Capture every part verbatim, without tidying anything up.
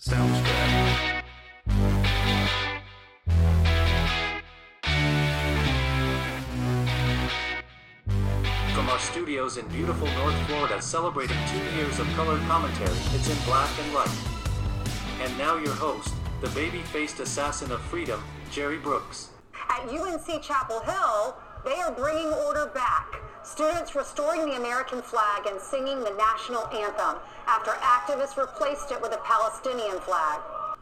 Soundstripe. From our studios in beautiful North Florida celebrating two years of color commentary, it's In Black and White. And now your host, the baby-faced assassin of freedom, Jerry Brooks. At U N C Chapel Hill, they are bringing order back. Students restoring the American flag and singing the national anthem after activists replaced it with a Palestinian flag.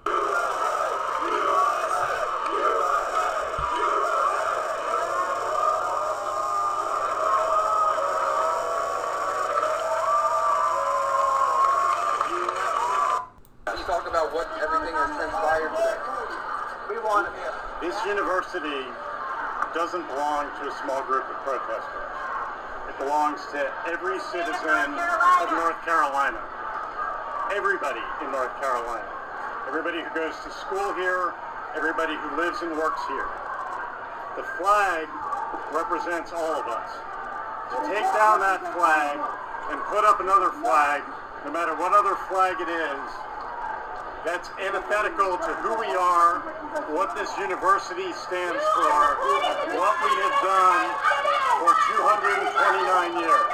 You talk about what everything has transpired today. We want This university doesn't belong to a small group of protesters. It belongs to every citizen of North Carolina. Everybody in North Carolina. Everybody who goes to school here, everybody who lives and works here. The flag represents all of us. To take down that flag and put up another flag, no matter what other flag it is, that's antithetical to who we are, what this university stands for, what we have done for two hundred twenty-nine years.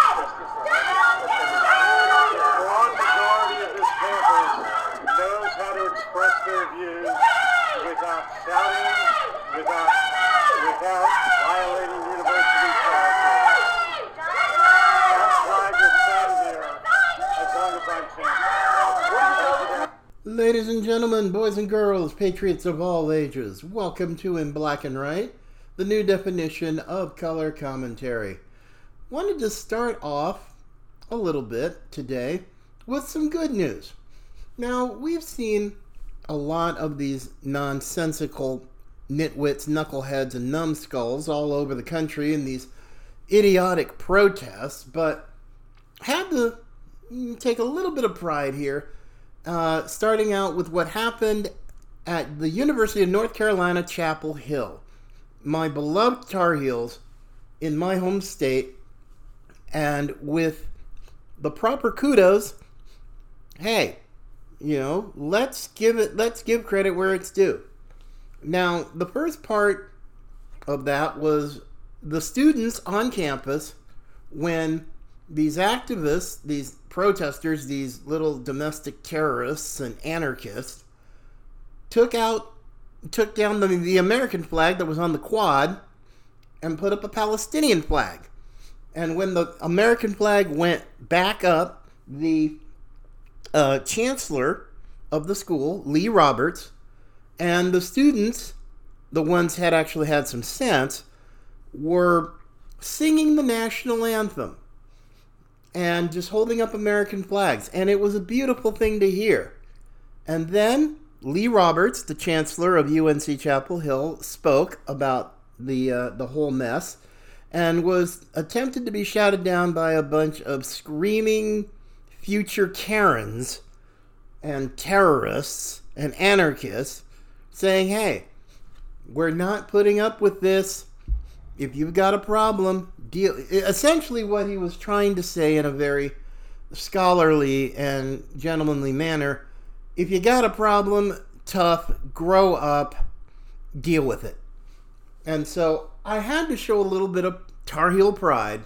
The broad majority of this campus knows how to express their views without shouting, without, without violating university policy. That flag will stand there as long as I'm chancellor. Ladies and gentlemen, boys and girls, patriots of all ages, welcome to In Black and White, the new definition of color commentary. Wanted to start off a little bit today with some good news. Now, we've seen a lot of these nonsensical nitwits, knuckleheads, and numbskulls all over the country in these idiotic protests, but had to take a little bit of pride here. Uh, starting out with what happened at the University of North Carolina, Chapel Hill. My beloved Tar Heels in my home state, and with the proper kudos, hey, you know, let's give it, let's give credit where it's due. Now, the first part of that was the students on campus when these activists, these protesters, these little domestic terrorists and anarchists, took out, took down the, the American flag that was on the quad and put up a Palestinian flag. And when the American flag went back up, the uh, chancellor of the school, Lee Roberts, and the students, the ones had actually had some sense, were singing the national anthem and just holding up American flags. And it was a beautiful thing to hear. And then Lee Roberts, the chancellor of U N C Chapel Hill, spoke about the uh, the whole mess and was attempted to be shouted down by a bunch of screaming future Karens and terrorists and anarchists saying, hey, we're not putting up with this. If you've got a problem, deal. Essentially what he was trying to say in a very scholarly and gentlemanly manner, if you got a problem, tough, grow up, deal with it. And so I had to show a little bit of Tar Heel pride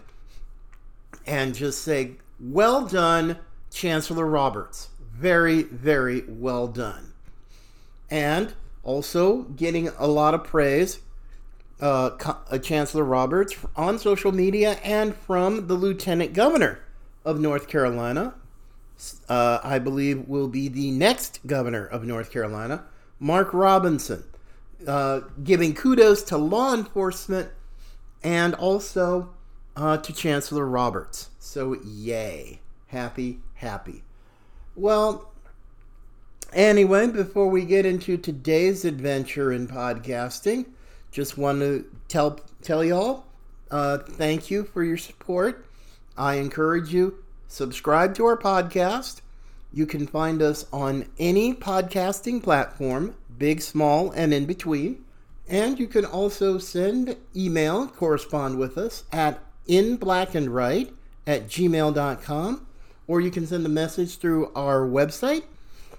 and just say, well done, Chancellor Roberts. Very, very well done. And also getting a lot of praise, Uh, uh, Chancellor Roberts on social media and from the Lieutenant Governor of North Carolina, uh, I believe will be the next governor of North Carolina, Mark Robinson, uh, giving kudos to law enforcement and also uh, to Chancellor Roberts. So yay, happy, happy. Well, anyway, before we get into today's adventure in podcasting, just want to tell tell y'all, uh, thank you for your support. I encourage you, subscribe to our podcast. You can find us on any podcasting platform, big, small, and in between. And you can also send email, correspond with us at inblackandwrite at gmail dot com, or you can send a message through our website,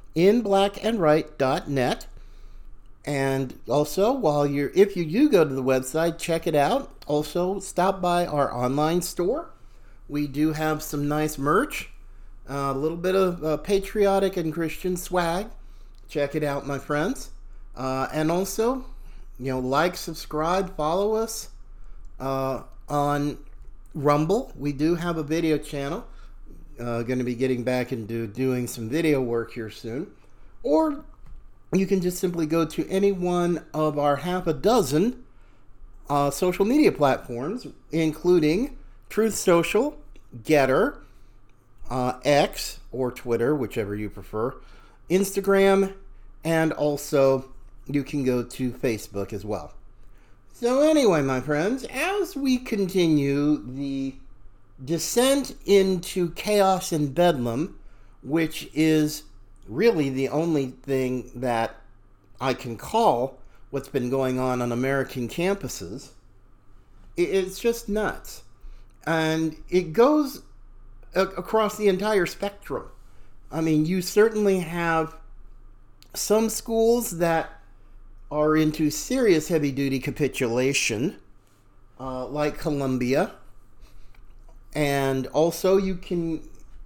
in black and white dot net. And also, while you're, if you do go to the website, check it out. Also, stop by our online store. We do have some nice merch, a uh, little bit of uh, patriotic and Christian swag. Check it out, my friends. Uh, and also, you know, like, subscribe, follow us uh, on Rumble. We do have a video channel. Uh, going to be getting back into doing some video work here soon. Or you can just simply go to any one of our half a dozen uh, social media platforms, including Truth Social, Getter, uh, X, or Twitter, whichever you prefer, Instagram, and also you can go to Facebook as well. So anyway, my friends, as we continue the descent into chaos and bedlam, which is really the only thing that I can call what's been going on on American campuses, it's just nuts. And it goes a- across the entire spectrum. I mean, you certainly have some schools that are into serious heavy-duty capitulation, uh, like Columbia. And also you can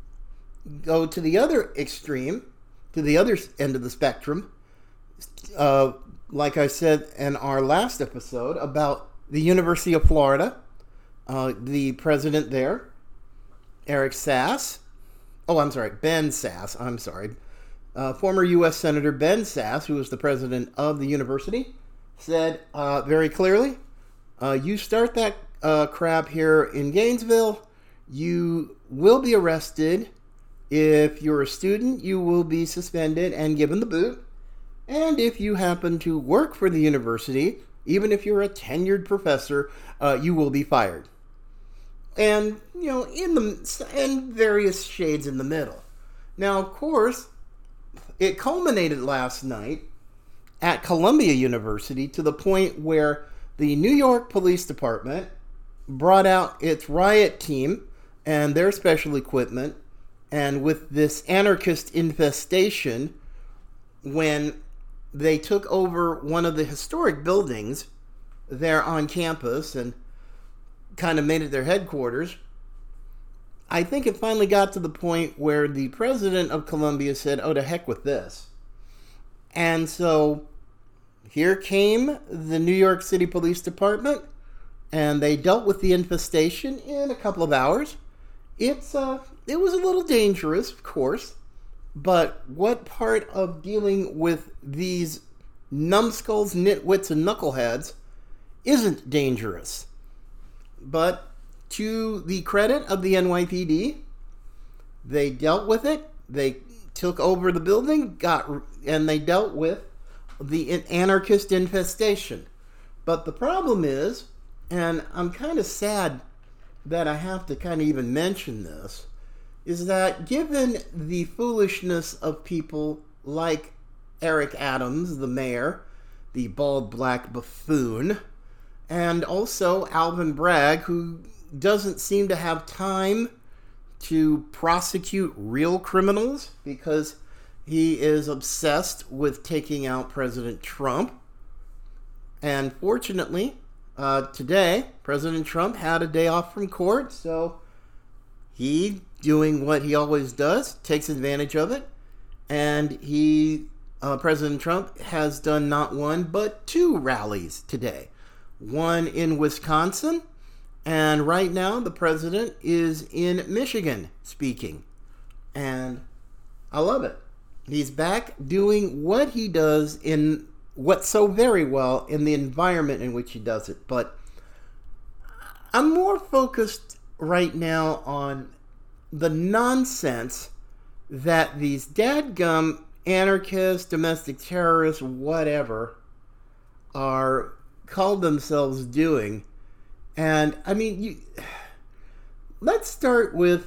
go to the other extreme, to the other end of the spectrum, uh, like I said in our last episode about the University of Florida, uh, the president there, Eric Sass, oh, I'm sorry, Ben Sass, I'm sorry, uh, former U S Senator Ben Sass, who was the president of the university, said uh, very clearly, uh, you start that uh, crap here in Gainesville, you will be arrested. If you're a student, you will be suspended and given the boot. And if you happen to work for the university, even if you're a tenured professor, uh, you will be fired. And, you know, in the and various shades in the middle. Now, of course, it culminated last night at Columbia University to the point where the New York Police Department brought out its riot team and their special equipment. And with this anarchist infestation, when they took over one of the historic buildings there on campus and kind of made it their headquarters, I think it finally got to the point where the president of Columbia said, oh, to heck with this. And so here came the New York City Police Department, and they dealt with the infestation in a couple of hours. It's uh, it was a little dangerous, of course, but what part of dealing with these numbskulls, nitwits, and knuckleheads isn't dangerous? But to the credit of the N Y P D, they dealt with it. They took over the building, got and they dealt with the anarchist infestation. But the problem is, and I'm kind of sad that I have to kind of even mention this, is that given the foolishness of people like Eric Adams, the mayor, the bald black buffoon, and also Alvin Bragg, who doesn't seem to have time to prosecute real criminals because he is obsessed with taking out President Trump. And fortunately, uh, today, President Trump had a day off from court, so he, doing what he always does, takes advantage of it. And he, uh, President Trump, has done not one, but two rallies today. One in Wisconsin, and right now the president is in Michigan speaking. And I love it. He's back doing what he does in what so very well in the environment in which he does it. But I'm more focused right now on the nonsense that these dadgum anarchists, domestic terrorists, whatever, are called themselves doing. And I mean, you, let's start with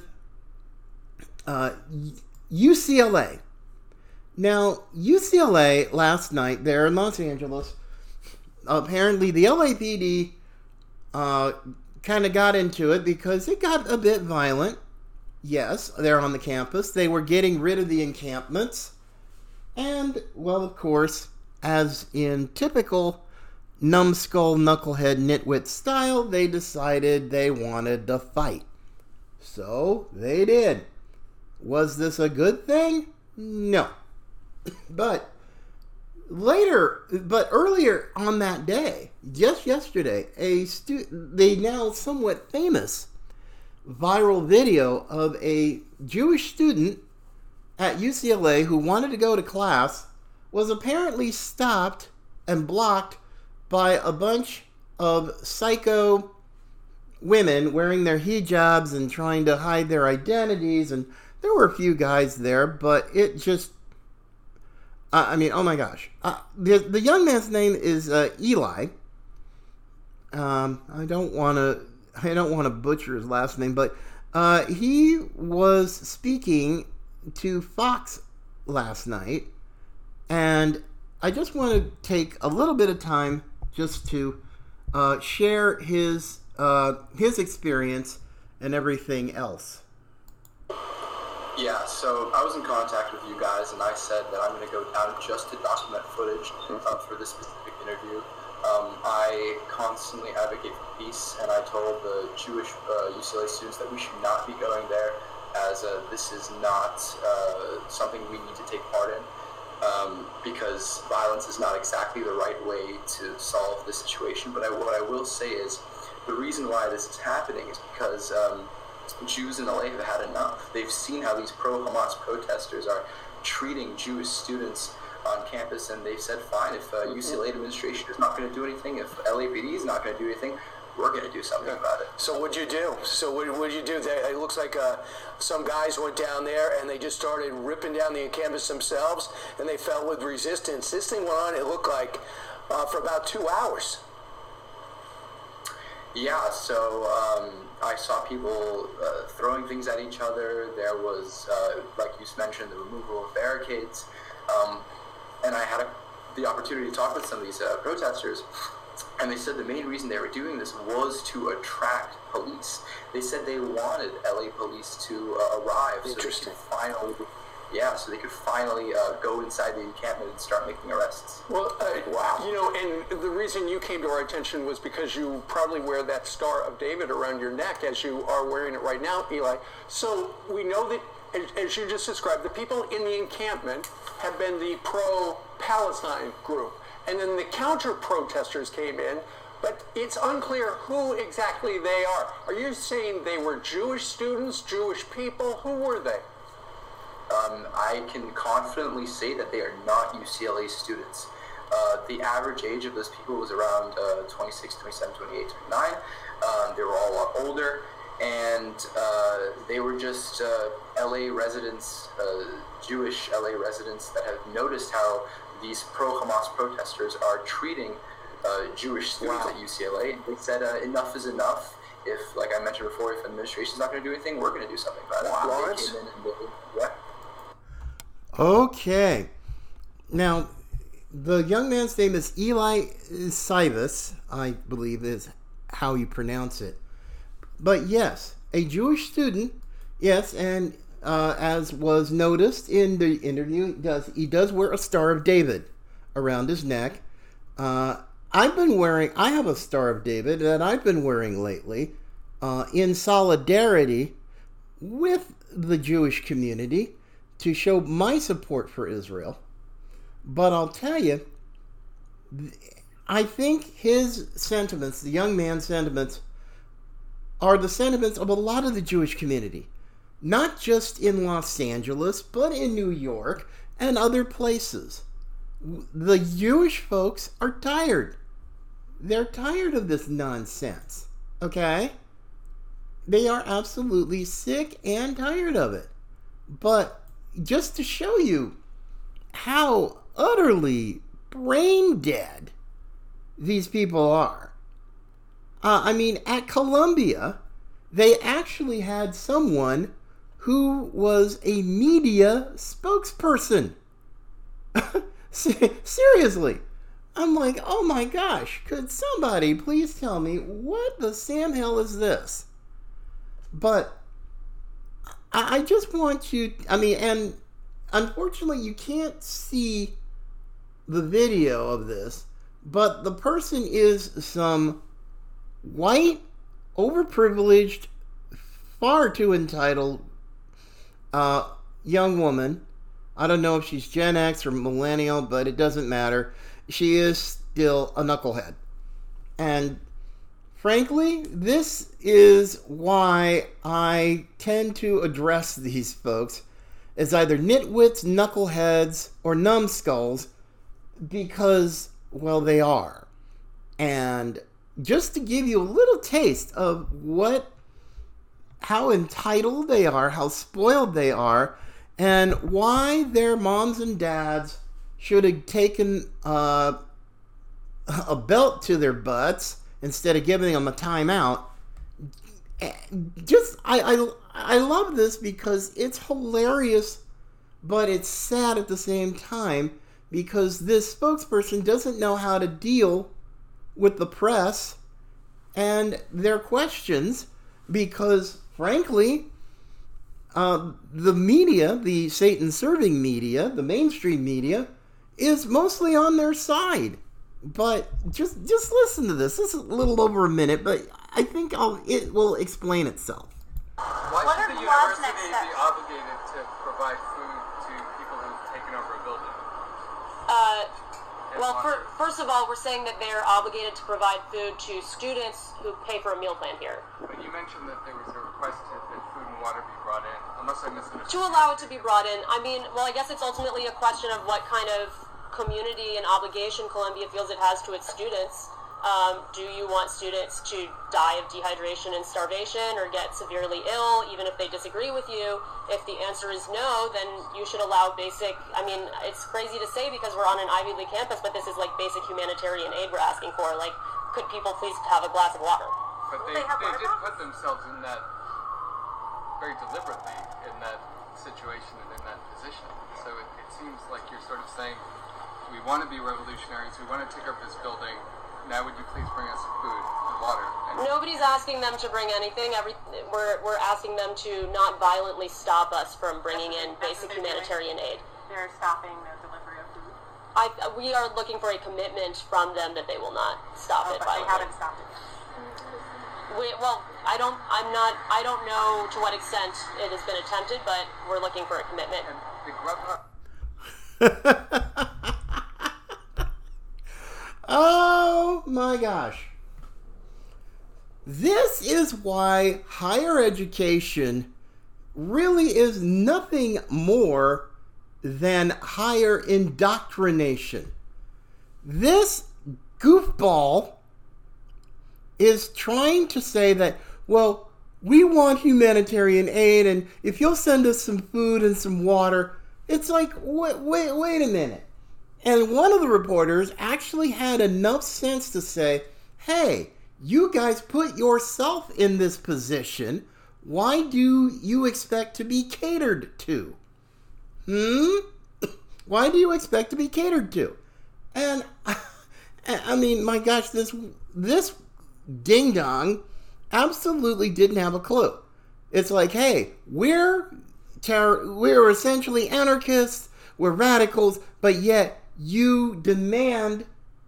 uh, U C L A. Now, U C L A last night there in Los Angeles, apparently the L A P D uh, kind of got into it because it got a bit violent. Yes, they're on the campus. They were getting rid of the encampments. And, well, of course, as in typical numbskull, knucklehead, nitwit style, they decided they wanted to fight. So, they did. Was this a good thing? No. But later, but earlier on that day, just yesterday, a stu- the now somewhat famous viral video of a Jewish student at U C L A who wanted to go to class was apparently stopped and blocked by a bunch of psycho women wearing their hijabs and trying to hide their identities. And there were a few guys there, but it just, uh, I mean, oh my gosh. Uh, the, the young man's name is uh, Eli. Um, I don't want to, I don't want to butcher his last name, but uh, he was speaking to Fox last night, and I just want to take a little bit of time just to uh, share his uh, his experience and everything else. Yeah, so I was in contact with you guys, and I said that I'm going to go down just to document footage uh, for this specific interview. Um, I constantly advocate for peace, and I told the Jewish uh, U C L A students that we should not be going there, as uh, this is not uh, something we need to take part in, um, because violence is not exactly the right way to solve this situation. But I, what I will say is, the reason why this is happening is because um, Jews in L A have had enough. They've seen how these pro-Hamas protesters are treating Jewish students on campus, and they've said, fine, if uh, U C L A administration is not going to do anything, if L A P D is not going to do anything, we're going to do something about it. So what'd you do? So what would you do? They, it looks like uh, some guys went down there and they just started ripping down the campus themselves, and they fell with resistance. This thing went on, it looked like, uh, for about two hours. Yeah, so um, I saw people uh, throwing things at each other. There was, uh, like you mentioned, the removal of barricades. Um, and I had a, the opportunity to talk with some of these uh, protesters, and they said the main reason they were doing this was to attract police. They said they wanted L A police to uh, arrive. Interesting. So they could finally, yeah, so they could finally uh, go inside the encampment and start making arrests. Well, uh, wow. You know, and the reason you came to our attention was because you probably wear that Star of David around your neck, as you are wearing it right now, Eli. So we know that, as you just described, the people in the encampment have been the pro-Palestine group. And then the counter-protesters came in, but it's unclear who exactly they are. Are you saying they were Jewish students, Jewish people? Who were they? Um, I can confidently say that they are not U C L A students. Uh, the average age of those people was around uh, twenty-six, twenty-seven, twenty-eight, twenty-nine. Um, they were all a lot older, and uh, they were just uh, L A residents, uh, Jewish L A residents that have noticed how these pro-Hamas protesters are treating uh, Jewish students wow. at U C L A. They said uh, enough is enough. If, like I mentioned before, if the administration's not going to do anything, we're going to do something about it. Wow. They came in and they, yeah. Okay. Now, the young man's name is Eli Sivas, I believe is how you pronounce it. But yes, a Jewish student, yes, and uh, as was noticed in the interview, he does, he does wear a Star of David around his neck. Uh, I've been wearing, I have a Star of David that I've been wearing lately uh, in solidarity with the Jewish community to show my support for Israel. But I'll tell you, I think his sentiments, the young man's sentiments, are the sentiments of a lot of the Jewish community. Not just in Los Angeles, but in New York and other places. The Jewish folks are tired. They're tired of this nonsense. Okay? They are absolutely sick and tired of it. But just to show you how utterly brain dead these people are. Uh, I mean, at Columbia, they actually had someone who was a media spokesperson. Seriously. I'm like, oh my gosh, could somebody please tell me what the Sam hell is this? But I just want you, I mean, and unfortunately, you can't see the video of this, but the person is some white, overprivileged, far too entitled uh, young woman. I don't know if she's Gen X or millennial, but it doesn't matter. She is still a knucklehead. And frankly, this is why I tend to address these folks as either nitwits, knuckleheads, or numbskulls, because, well, they are. And just to give you a little taste of what, how entitled they are, how spoiled they are, and why their moms and dads should have taken uh, a belt to their butts instead of giving them a timeout. Just, I, I, I love this because it's hilarious, but it's sad at the same time, because this spokesperson doesn't know how to deal with the press and their questions, because, frankly, uh, the media, the Satan-serving media, the mainstream media, is mostly on their side. But just just listen to this. This is a little over a minute, but I think I'll, it will explain itself. Why What should are the God's university next be steps? obligated to provide food to people who've taken over a building? Uh, and well, water? for, first of all, we're saying that they're obligated to provide food to students who pay for a meal plan here. But you mentioned that there was a request to, that food and water be brought in, unless I misunderstood. To allow it to be brought in, I mean, well, I guess it's ultimately a question of what kind of community and obligation Columbia feels it has to its students. Um, do you want students to die of dehydration and starvation or get severely ill, even if they disagree with you? If the answer is no, then you should allow basic, I mean, it's crazy to say because we're on an Ivy League campus, but this is like basic humanitarian aid we're asking for. Like, could people please have a glass of water? But they, They have they water did bottles? put themselves in that very deliberately in that situation and in that position. So it, it seems like you're sort of saying, we want to be revolutionaries, we want to take over this building, now would you please bring us food and water? And Nobody's asking them to bring anything. Every, we're, we're asking them to not violently stop us from bringing in basic humanitarian aid. They're stopping the delivery of food. I, we are looking for a commitment from them that they will not stop Oh, it but they violently. haven't stopped it yet. We, well, I don't, I'm not, I don't know to what extent it has been attempted, but we're looking for a commitment. and the Grubhub Oh my gosh. This is why higher education really is nothing more than higher indoctrination. This goofball is trying to say that, well, we want humanitarian aid, and if you'll send us some food and some water, it's like, wait, wait, wait a minute. And one of the reporters actually had enough sense to say, hey, you guys put yourself in this position. Why do you expect to be catered to? Hmm? Why do you expect to be catered to? And, I mean, my gosh, this this ding-dong absolutely didn't have a clue. It's like, hey, we're terror, we're essentially anarchists, we're radicals, but yet you demand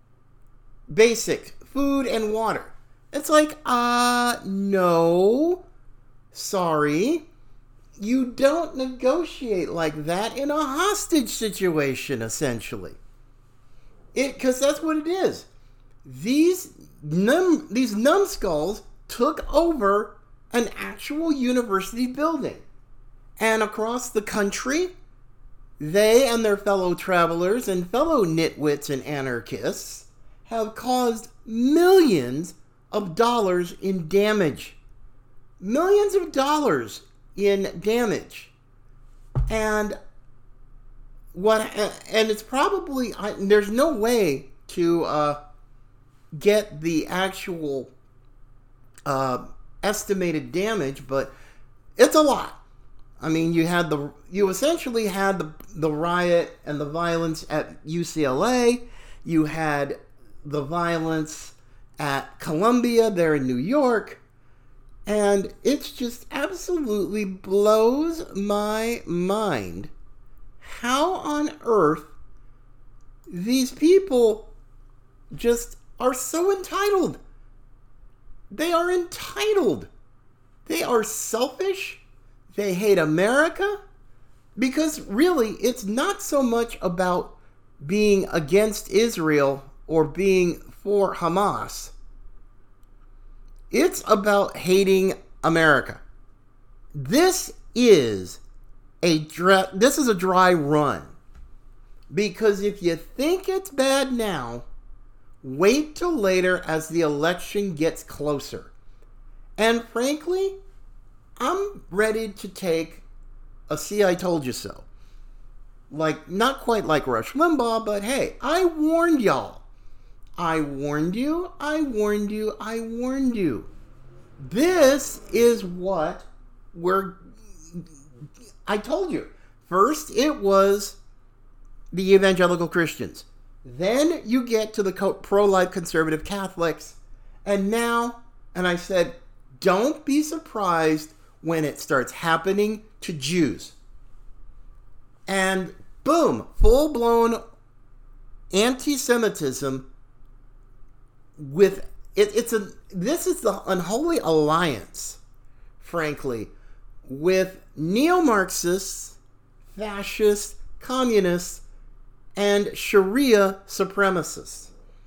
basic food and water. It's like, uh, no, sorry. You don't negotiate like that in a hostage situation, essentially. It, because that's what it is. These num, these numbskulls took over an actual university building. And across the country, they and their fellow travelers and fellow nitwits and anarchists have caused millions of dollars in damage. Millions of dollars in damage. And what and it's probably I, there's no way to uh, get the actual uh, estimated damage, but it's a lot. I mean, you had the you essentially had the the riot and the violence at U C L A. You had the violence at Columbia there in New York, and it just absolutely blows my mind how on earth these people just are so entitled. They are entitled. They are selfish. They hate America. Because really, it's not so much about being against Israel or being for Hamas. It's about hating America. This is a dry, this is a dry run. Because if you think it's bad now, wait till later as the election gets closer. And frankly, I'm ready to take a see I told you so. Like, not quite like Rush Limbaugh, but hey, I warned y'all. I warned you, I warned you, I warned you. This is what we're... I told you. First, it was the evangelical Christians. Then you get to the pro-life conservative Catholics. And now, and I said, don't be surprised when it starts happening to Jews. And boom, full-blown anti-Semitism with it, it's a this is the unholy alliance, frankly, with neo-Marxists, fascists, communists, and Sharia supremacists.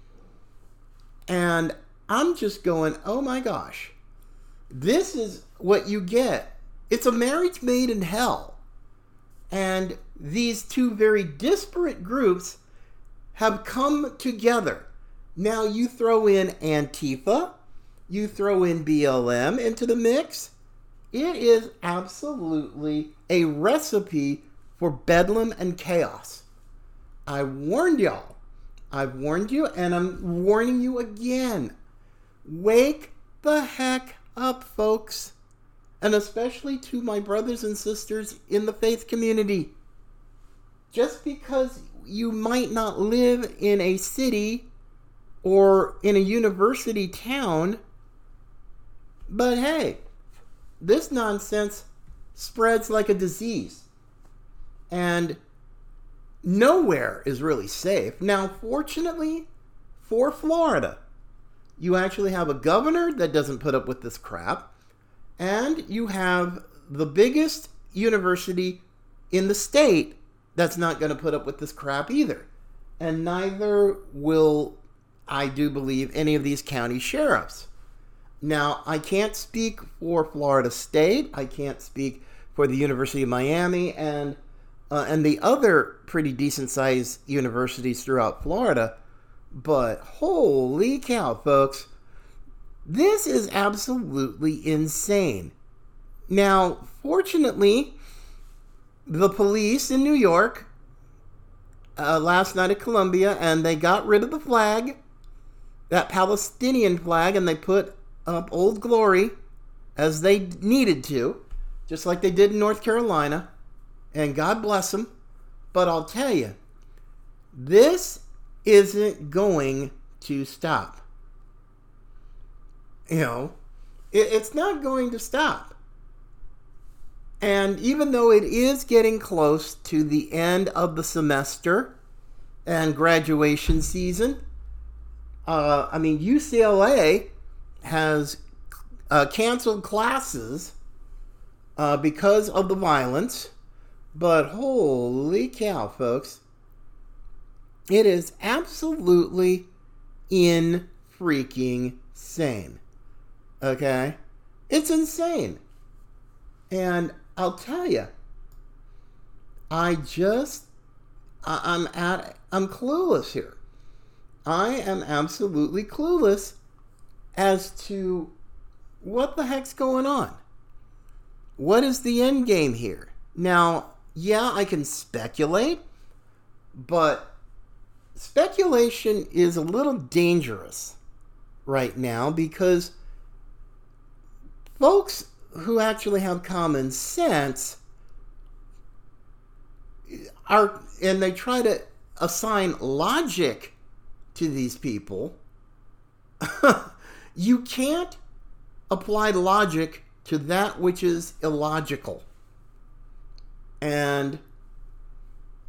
And I'm just going, oh my gosh, this is what you get. It's a marriage made in hell. And these two very disparate groups have come together. Now you throw in Antifa, you throw in B L M into the mix. It is absolutely a recipe for bedlam and chaos. I warned y'all. I've warned you, and I'm warning you again. Wake the heck up, folks. And especially to my brothers and sisters in the faith community. Just because you might not live in a city or in a university town, but hey, this nonsense spreads like a disease. And nowhere is really safe. Now, fortunately for Florida, you actually have a governor that doesn't put up with this crap. And you have the biggest university in the state that's not going to put up with this crap either. And neither will, I do believe, any of these county sheriffs. Now, I can't speak for Florida State. I can't speak for the University of Miami and uh, and the other pretty decent-sized universities throughout Florida. But holy cow, folks. This is absolutely insane. Now, fortunately, the police in New York uh, last night at Columbia, and they got rid of the flag, that Palestinian flag, and they put up Old Glory as they needed to, just like they did in North Carolina, and God bless them. But I'll tell you, this isn't going to stop. You know, it, it's not going to stop. And even though it is getting close to the end of the semester and graduation season, uh, I mean, U C L A has uh, canceled classes uh, because of the violence. But holy cow, folks, it is absolutely in freaking insane. Okay? It's insane. And I'll tell you, I just, I, I'm at, I'm clueless here. I am absolutely clueless as to what the heck's going on. What is the end game here? Now, yeah, I can speculate, but speculation is a little dangerous right now because folks who actually have common sense are, and they try to assign logic to these people. You can't apply logic to that which is illogical. And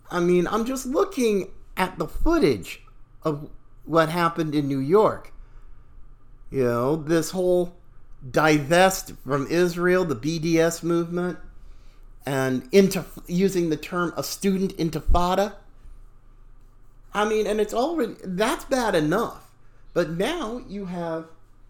I mean, I'm just looking at the footage of what happened in New York. You know, this whole divest from Israel, the B D S movement, and into using the term a student intifada. I mean, and it's already, that's bad enough. But now you have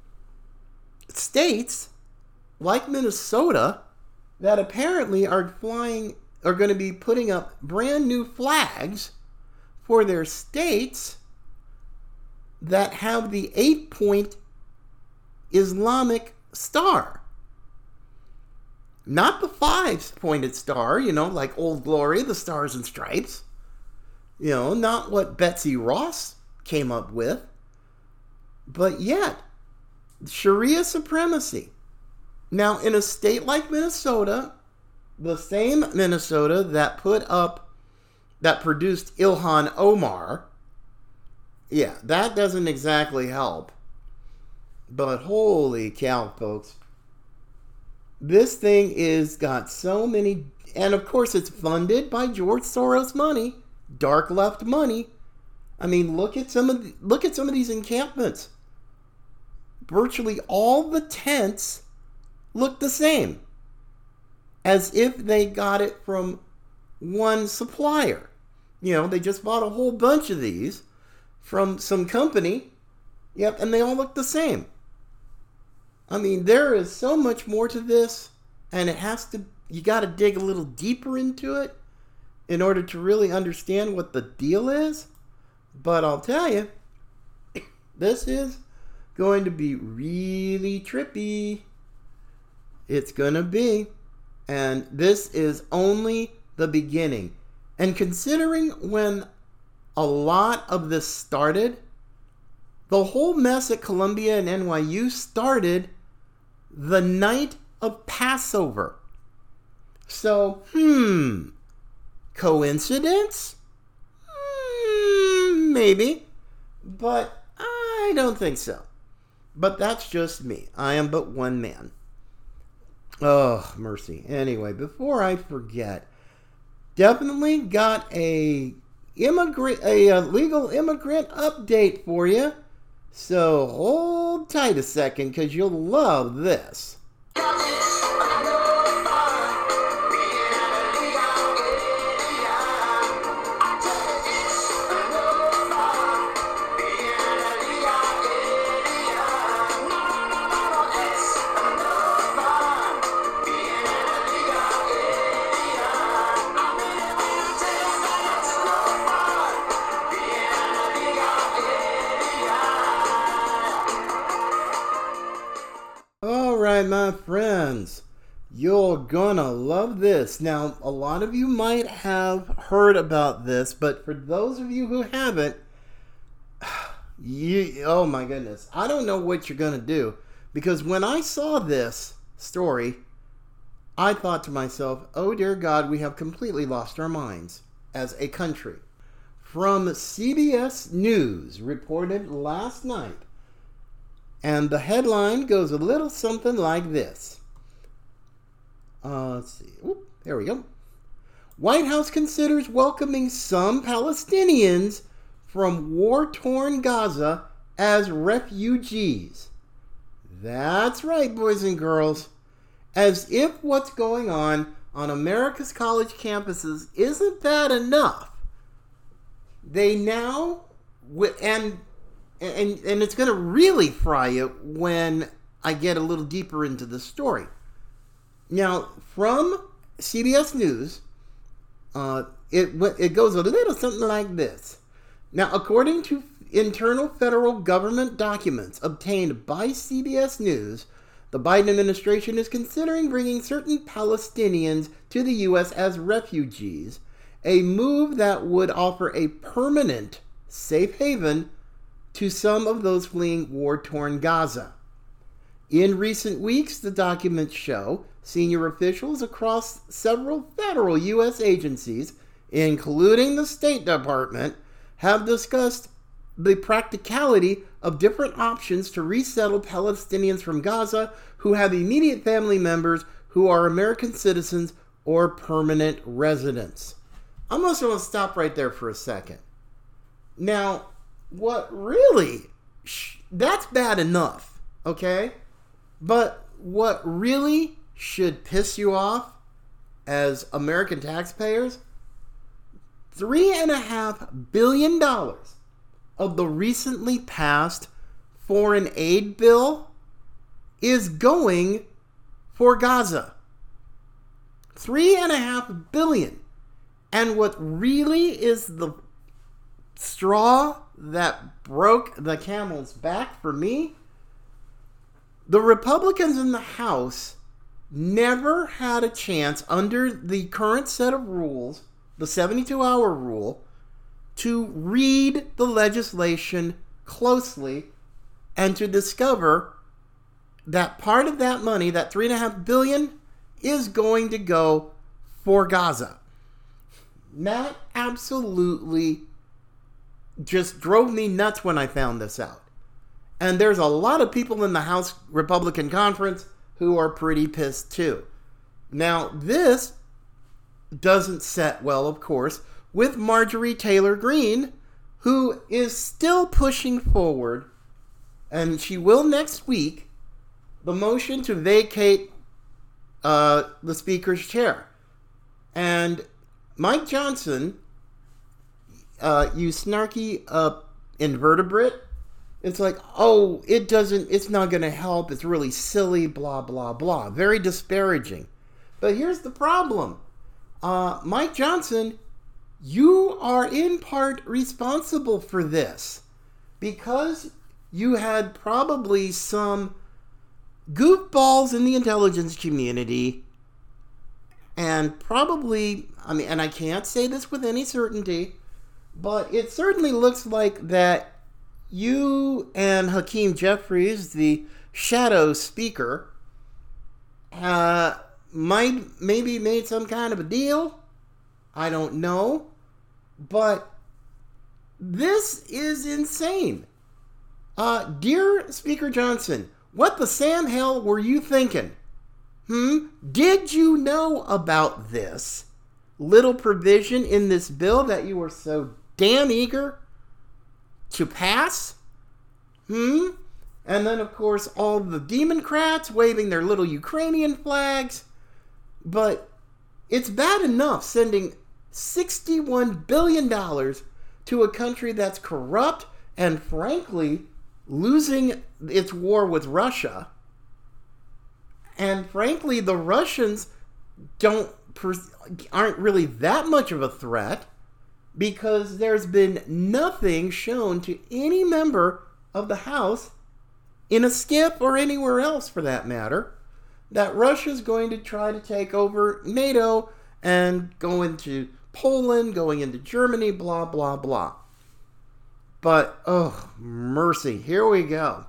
states like Minnesota that apparently are flying, are going to be putting up brand new flags for their states that have the eight-point Islamic star. Not the five-pointed star, you know, like Old Glory, the Stars and Stripes. You know, not what Betsy Ross came up with. But yet, Sharia supremacy. Now, in a state like Minnesota, the same Minnesota that put up, that produced Ilhan Omar, yeah, that doesn't exactly help. But holy cow, folks. This thing is got so many, and of course it's funded by George Soros money, dark left money. I mean, look at some of the, look at some of these encampments. Virtually all the tents look the same, as if they got it from one supplier. You know, they just bought a whole bunch of these from some company. Yep, and they all look the same. I mean, there is so much more to this, and it has to, you got to dig a little deeper into it in order to really understand what the deal is. But I'll tell you, this is going to be really trippy. It's going to be. And this is only the beginning. And considering when a lot of this started, the whole mess at Columbia and N Y U started the night of Passover. So, hmm, coincidence? Hmm, maybe, but I don't think so. But that's just me. I am but one man. Oh, mercy. Anyway, before I forget, definitely got a immigrant, a, a legal immigrant update for you. So hold tight a second, because you'll love this. My friends, you're gonna love this. Now, a lot of you might have heard about this, but for those of you who haven't, you, oh my goodness, I don't know what you're gonna do, because when I saw this story, I thought to myself, oh dear God, we have completely lost our minds as a country. From C B S News, reported last night. And the headline goes a little something like this. Uh, let's see. Oop, there we go. White House considers welcoming some Palestinians from war-torn Gaza as refugees. That's right, boys and girls. As if what's going on on America's college campuses isn't that enough, they now, and And, and it's going to really fry you when I get a little deeper into the story. Now, from C B S News, uh, it it goes a little something like this. Now, according to internal federal government documents obtained by C B S News, the Biden administration is considering bringing certain Palestinians to the U S as refugees, a move that would offer a permanent safe haven to some of those fleeing war-torn Gaza. In recent weeks, the documents show senior officials across several federal U S agencies, including the State Department, have discussed the practicality of different options to resettle Palestinians from Gaza who have immediate family members who are American citizens or permanent residents. I'm also going to stop right there for a second. Now, what really, sh- that's bad enough, okay? But what really should piss you off as American taxpayers, three and a half billion dollars of the recently passed foreign aid bill is going for Gaza. Three and a half billion. And what really is the straw that broke the camel's back for me, the Republicans in the House never had a chance under the current set of rules, the seventy-two hour rule, to read the legislation closely and to discover that part of that money, that three and a half billion, is going to go for Gaza. That absolutely just drove me nuts when I found this out. And there's a lot of people in the House Republican Conference who are pretty pissed too. Now, this doesn't set well, of course, with Marjorie Taylor Greene, who is still pushing forward, and she will next week, the motion to vacate uh, the Speaker's chair. And Mike Johnson, uh, you snarky uh, invertebrate, it's like, oh, it doesn't, it's not going to help, it's really silly, blah, blah, blah. Very disparaging. But here's the problem. Uh, Mike Johnson, you are in part responsible for this because you had probably some goofballs in the intelligence community and probably, I mean, and I can't say this with any certainty, but it certainly looks like that you and Hakeem Jeffries, the shadow speaker, uh, might maybe made some kind of a deal. I don't know. But this is insane. Uh, dear Speaker Johnson, what the Sam hell were you thinking? Hmm? Did you know about this little provision in this bill that you were so damn eager to pass? Hmm? And then, of course, all the Democrats waving their little Ukrainian flags. But it's bad enough sending sixty-one billion dollars to a country that's corrupt and, frankly, losing its war with Russia. And, frankly, the Russians don't aren't really that much of a threat because there's been nothing shown to any member of the House, in a skip or anywhere else for that matter, that Russia's going to try to take over NATO and go into Poland, going into Germany, blah, blah, blah. But, oh, mercy, here we go.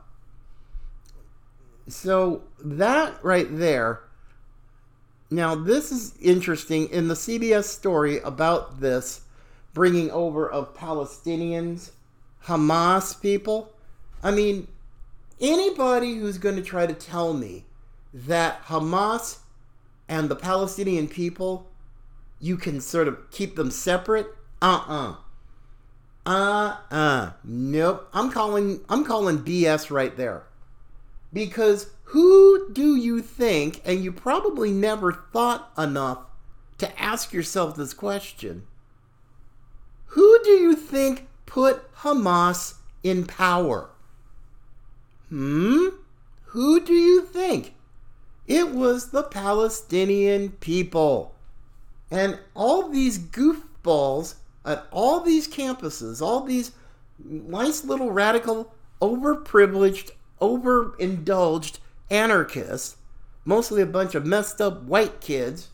So, that right there, now this is interesting. In the C B S story about this bringing over of Palestinians, Hamas people, I mean, anybody who's going to try to tell me that Hamas and the Palestinian people, you can sort of keep them separate, uh-uh. Uh-uh. Nope. I'm calling, I'm calling B S right there. Because who do you think, and you probably never thought enough to ask yourself this question, who do you think put Hamas in power? Hmm? Who do you think? It was the Palestinian people. And all these goofballs at all these campuses, all these nice little radical, overprivileged, overindulged anarchists, mostly a bunch of messed up white kids.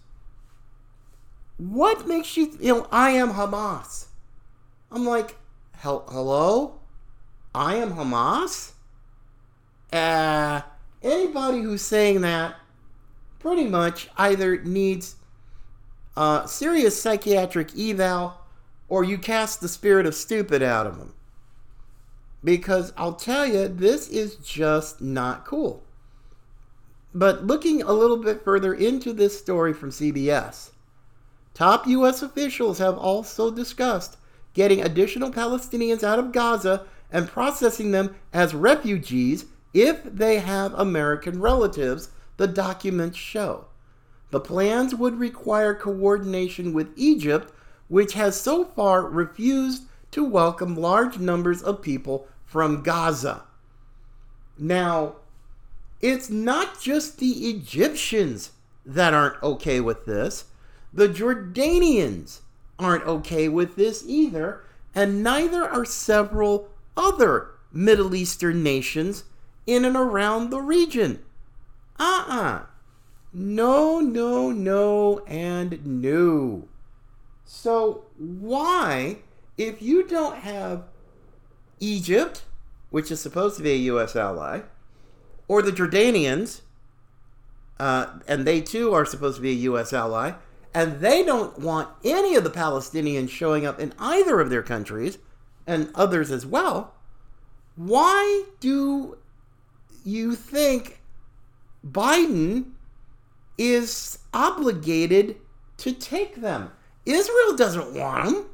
What makes you, you know, I am Hamas? I'm like, hello? I am Hamas? Uh, anybody who's saying that pretty much either needs uh, serious psychiatric eval or you cast the spirit of stupid out of them. Because I'll tell you, this is just not cool. But looking a little bit further into this story from C B S, Top U S officials have also discussed getting additional Palestinians out of Gaza and processing them as refugees if they have American relatives, the documents show. The plans would require coordination with Egypt, which has so far refused to welcome large numbers of people from Gaza. Now, it's not just the Egyptians that aren't okay with this. The Jordanians aren't okay with this either, and neither are several other Middle Eastern nations in and around the region. Uh-uh. No, no, no, and no. So why, if you don't have Egypt, which is supposed to be a U S ally, or the Jordanians, uh, and they too are supposed to be a U S ally, and they don't want any of the Palestinians showing up in either of their countries, and others as well, why do you think Biden is obligated to take them? Israel doesn't want them.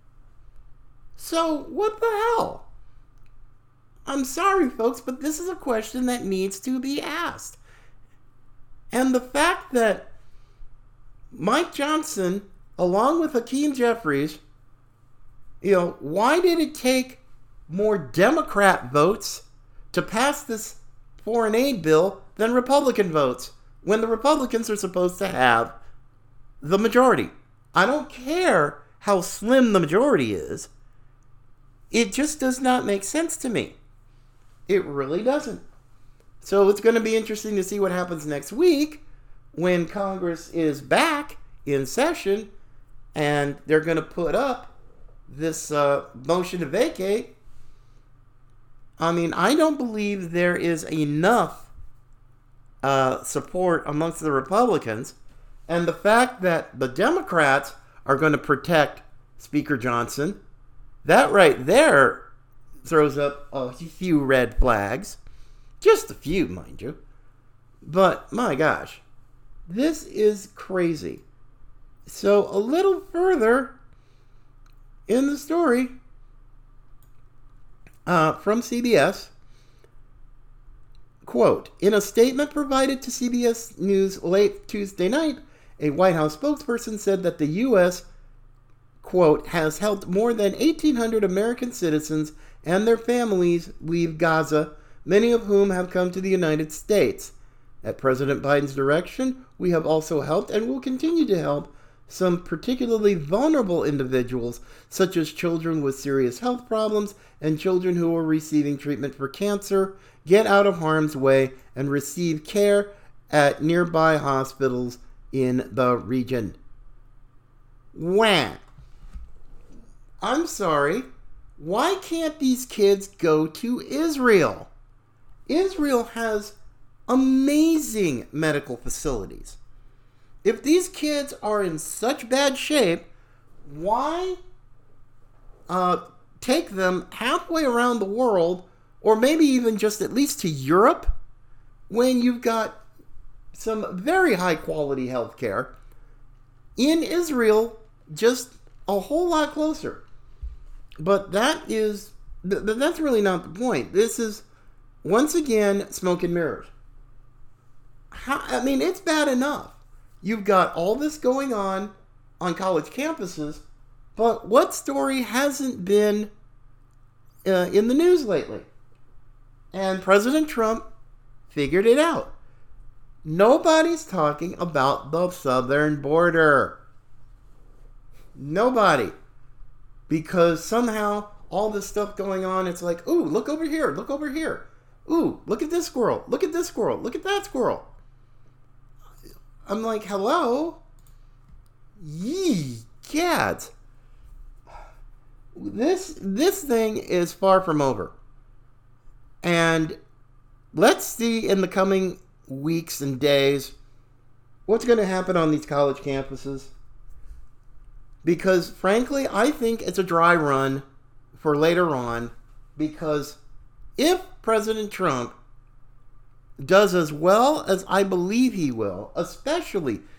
So what the hell? I'm sorry, folks, but this is a question that needs to be asked. And the fact that Mike Johnson, along with Hakeem Jeffries, you know, why did it take more Democrat votes to pass this foreign aid bill than Republican votes when the Republicans are supposed to have the majority? I don't care how slim the majority is. It just does not make sense to me. It really doesn't. So it's going to be interesting to see what happens next week when Congress is back in session and they're going to put up this uh, motion to vacate. I mean, I don't believe there is enough uh, support amongst the Republicans. And the fact that the Democrats are going to protect Speaker Johnson, that right there throws up a few red flags. Just a few, mind you. But, my gosh, this is crazy. So, a little further in the story uh, from C B S, quote, in a statement provided to C B S News late Tuesday night, a White House spokesperson said that the U S, quote, has helped more than eighteen hundred American citizens and their families leave Gaza, many of whom have come to the United States. At President Biden's direction, we have also helped and will continue to help some particularly vulnerable individuals, such as children with serious health problems and children who are receiving treatment for cancer, get out of harm's way and receive care at nearby hospitals in the region. Wham! I'm sorry. Why can't these kids go to Israel? Israel has amazing medical facilities. If these kids are in such bad shape, why uh, take them halfway around the world, or maybe even just at least to Europe, when you've got some very high quality health care in Israel, just a whole lot closer? But that is, th- that's really not the point. This is, once again, smoke and mirrors. How, I mean, it's bad enough. You've got all this going on on college campuses, but what story hasn't been uh, in the news lately? And President Trump figured it out. Nobody's talking about the southern border. Nobody. Because somehow all this stuff going on, it's like, ooh, look over here, look over here. Ooh, look at this squirrel, look at this squirrel, look at that squirrel. I'm like, hello? Yee, cats. This, this thing is far from over. And let's see in the coming weeks and days what's going to happen on these college campuses. Because, frankly, I think it's a dry run for later on. Because if President Trump does as well as I believe he will, especially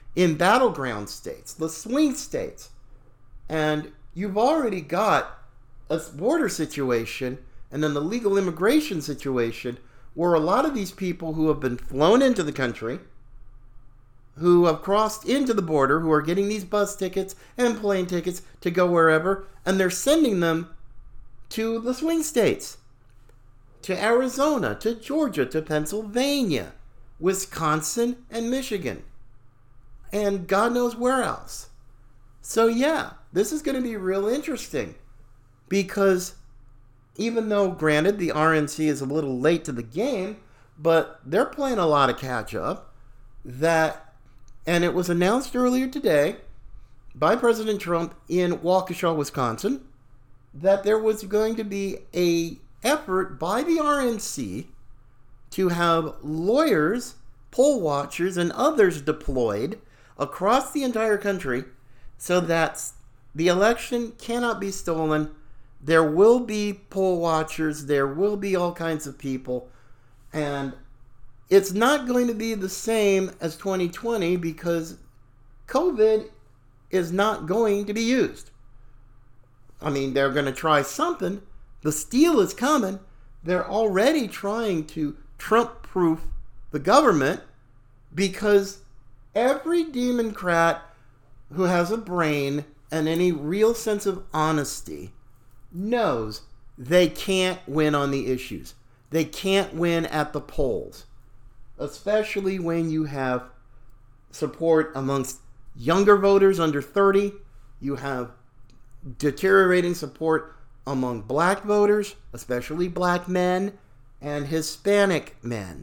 in battleground states, the swing states. And you've already got a border situation and then the legal immigration situation where a lot of these people who have been flown into the country, who have crossed into the border, who are getting these bus tickets and plane tickets to go wherever, and they're sending them to the swing states, to Arizona, to Georgia, to Pennsylvania, Wisconsin, and Michigan, and God knows where else. So yeah, this is going to be real interesting because even though, granted, the R N C is a little late to the game, but they're playing a lot of catch up. That, and it was announced earlier today by President Trump in Waukesha, Wisconsin, that there was going to be a effort by the R N C to have lawyers, poll watchers, and others deployed across the entire country so that the election cannot be stolen. There will be poll watchers, there will be all kinds of people, and it's not going to be the same as twenty twenty because COVID is not going to be used. I mean, they're going to try something. The steal is coming. They're already trying to Trump-proof the government because every Democrat who has a brain and any real sense of honesty knows they can't win on the issues. They can't win at the polls, especially when you have support amongst younger voters under thirty. You have deteriorating support among black voters, especially black men and Hispanic men.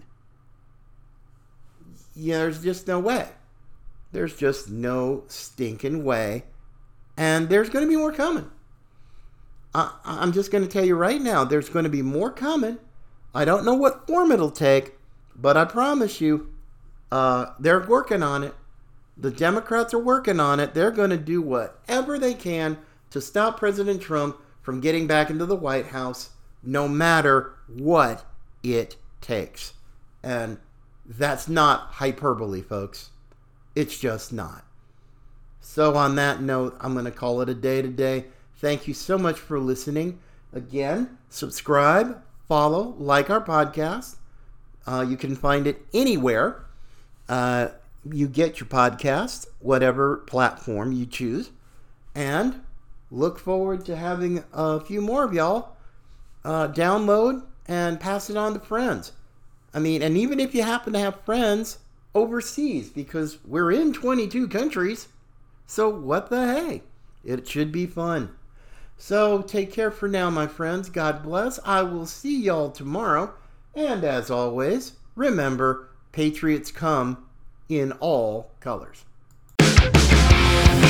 Yeah, there's just no way. There's just no stinking way. And there's going to be more coming. I, I'm just going to tell you right now, there's going to be more coming. I don't know what form it'll take, but I promise you, uh, they're working on it. The Democrats are working on it. They're going to do whatever they can to stop President Trump from getting back into the White House, no matter what it takes. And that's not hyperbole, folks. It's just not. So on that note, I'm going to call it a day today. Thank you so much for listening. Again, subscribe, follow, like our podcast. Uh, you can find it anywhere uh, you get your podcast, whatever platform you choose. And look forward to having a few more of y'all uh, download and pass it on to friends. I mean, and even if you happen to have friends overseas, because we're in twenty-two countries, so what the hey? It should be fun. So take care for now, my friends. God bless. I will see y'all tomorrow. And as always, remember, Patriots come in all colors.